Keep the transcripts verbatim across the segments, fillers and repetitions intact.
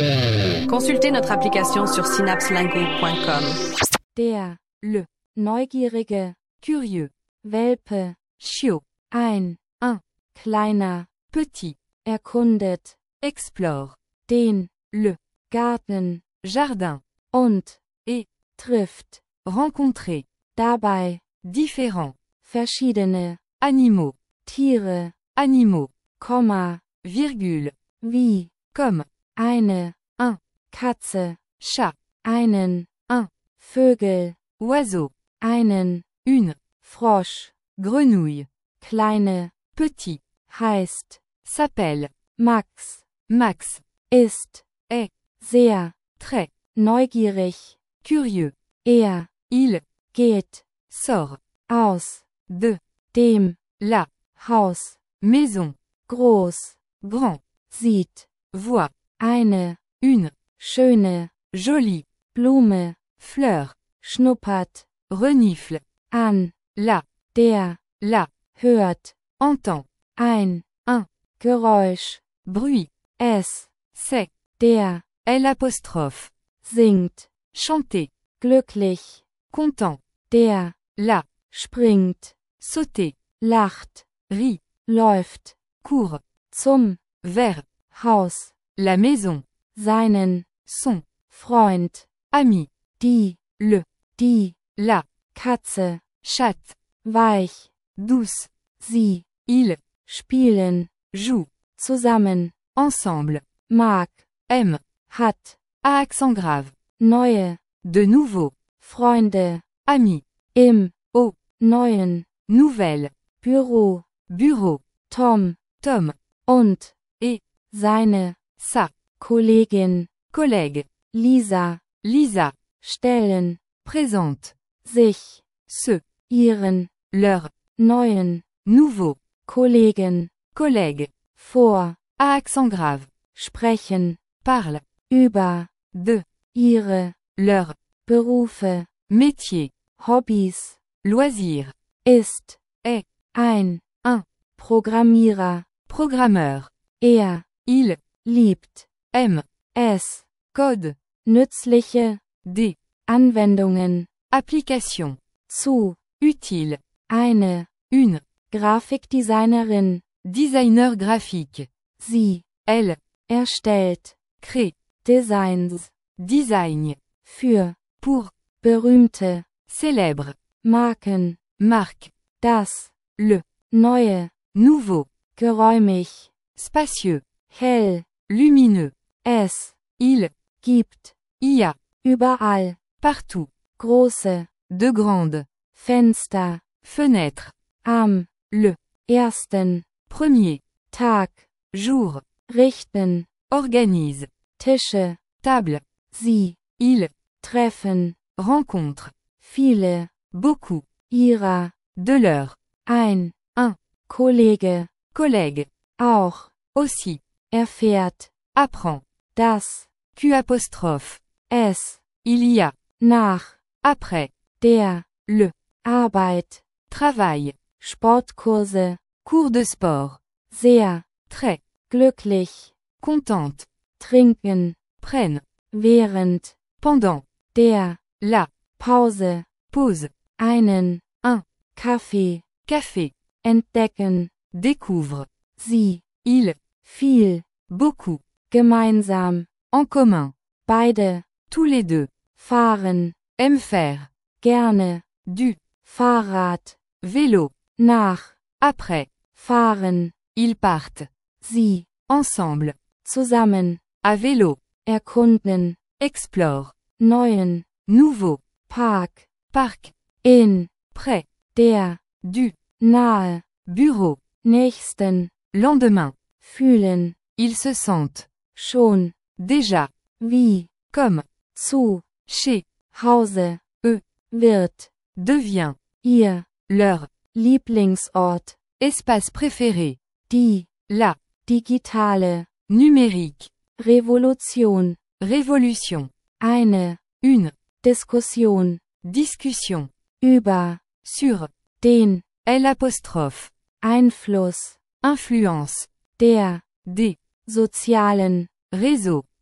Consultez notre application sur synapselingo point com. Der, le, neugierige, curieux, Welpe, chiot, ein, un, kleiner, petit, erkundet, explore, den, le, Garten, jardin, und, et, trifft, rencontrer, dabei, différents, verschiedene, animaux, Tiere, animaux, Komma, virgule, wie, comme, eine, un, Katze, chat, einen, un, Vögel, oiseau, einen, une, Frosch, grenouille, kleine, petit, heißt, s'appelle, Max, Max, ist, est, sehr, très, neugierig, curieux, er, il, geht, sort, aus, de, dem, la, Haus, maison, groß, grand, sieht, voit, eine, une, schöne, jolie, Blume, fleur, schnuppert, renifle, an, la, der, la, hört, entend, ein, un, Geräusch, bruit, es, c'est, der, l'apostrophe, singt, chanter, glücklich, content, der, la, springt, sauter, lacht, rit, läuft, court, zum, vers, Haus, la maison, seinen, son, Freund, ami, die, le, die, la, Katze, chatte, weich, douce, sie, il, spielen, joue, zusammen, ensemble, mag, aime, hat, à accent grave, neue, de nouveau, Freunde, ami, im, au, neuen, nouvelle, Büro, bureau, Tom, Tom, und, et, seine, sa, Kollegin, collègue, Lisa, Lisa, stellen, présente, sich, ce, ihren, leur, neuen, nouveau, Kollegen, collègue, vor, à accent grave, sprechen, parle, über, de, ihre, leur, Berufe, métier, Hobbys, loisir, ist, est, ein, un, Programmierer, programmeur, er, il, liebt, aime, es, code, nützliche, des, Anwendungen, application, zu, utile, eine, une, Grafikdesignerin, designer graphique, sie, elle, erstellt, crée, Designs, design, für, pour, berühmte, célèbre, Marken, marque, das, le, neue, nouveau, geräumig, spacieux, hell, lumineux, es, il, gibt, y a, überall, partout, große, de grandes, Fenster, fenêtres, am, le, ersten, premier, Tag, jour, richten, organise, Tische, table, sie, il, treffen, rencontre, viele, beaucoup, ihrer, de leur, ein, un, Kollege, collègue, auch, aussi, erfährt, apprend, das, Q apostrophe, es, il y a, nach, après, der, le, Arbeit, travail, Sportkurse, cours de sport, sehr, très, glücklich, contente, trinken, prenne, während, pendant, der, la, Pause, pause, einen, un, Kaffee, café, entdecken, découvre, sie, il, viel, beaucoup, gemeinsam, en commun, beide, tous les deux, fahren, aime faire, gerne, du, Fahrrad, vélo, nach, après, fahren, ils partent, sie, ensemble, zusammen, à vélo, erkunden, explore, neuen, nouveau, Park, parc, in, près, der, du, nahe, bureau, nächsten, lendemain, fühlen, ils se sentent, schon, déjà, wie, comme, zu, chez, Hause, eux, wird, devient, ihr, leur, Lieblingsort, espace préféré, die, la, digitale, numérique, Revolution, révolution, eine, une, Diskussion, discussion, über, sur, den, l'apostrophe, Einfluss, influence, der, des, sozialen, réseaux,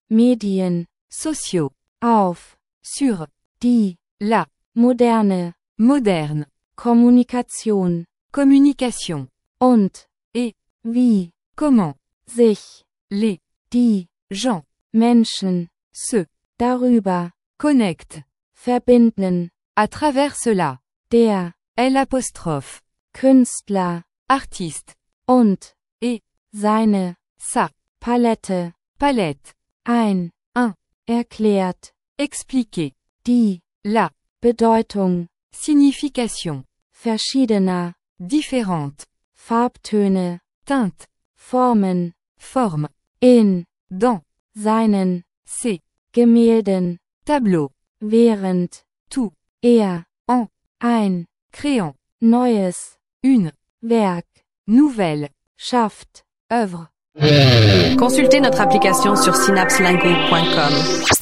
Medien, sociaux, auf, sur, die, la, moderne, moderne, Kommunikation, communication, und, et, wie, comment, sich, les, die, gens, Menschen, se, darüber, connectent, verbinden, à travers cela, der, L apostrophe, Künstler, artiste, und, et, seine, sa, Palette, palette, ein, un, erklärt, expliquer, die, la, Bedeutung, signification, verschiedener, différente, Farbtöne, teinte, Formen, forme, in, dans, seinen, ses, Gemälden, tableau, während, tout, er, en, ein, créant, neues, une, Werk, nouvelle, schafft, œuvre. Consultez notre application sur synapse lingo point com.